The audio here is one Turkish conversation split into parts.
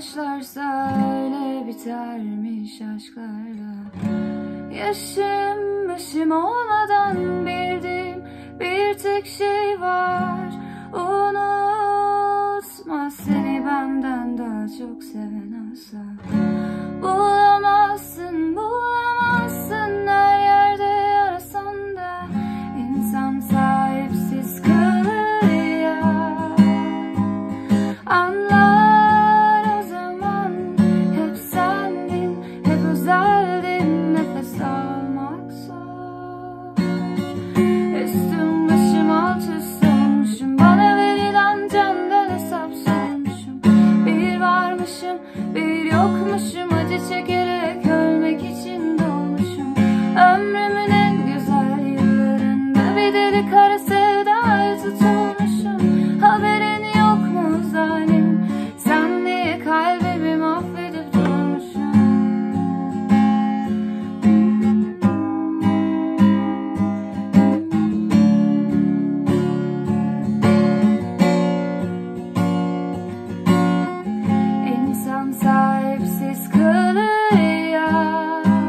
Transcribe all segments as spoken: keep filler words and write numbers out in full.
başlarsa öyle bitermiş aşklarla. Yaşım başım olmadan bildiğim bir tek şey var: unutma, seni benden daha çok seven asla bulamazsın, bulamazsın. Her yerde arasan da insan sahipsiz kalır ya. Anlar o zaman hep sendin, hep özeldin, nefes almak zor. Üstüm başım alt üst olmuşum, bana verilen candan hesap sormuşum. Bir varmışım bir yokmuşum, acı çekerek ölmek için doğmuşum. Ömrümün en güzel yıllarında bir deli kara sevdaya tutulmuşum. Haberin yok mu zalim, sen diye kalbimi mahvedip durmuşum. İnsan sahipsiz kalır ya.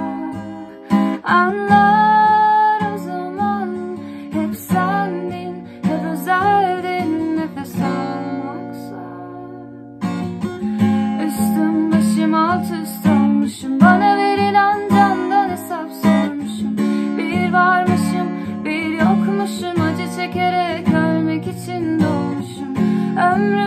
Anlar o zaman hep sendin, hep özeldin, nefes almak zor. Üstüm başım alt üst olmuşum, bana verilen candan hesap sormuşum. Bir varmışım bir yokmuşum, acı çekerek ölmek için doğmuşum. Ömrüm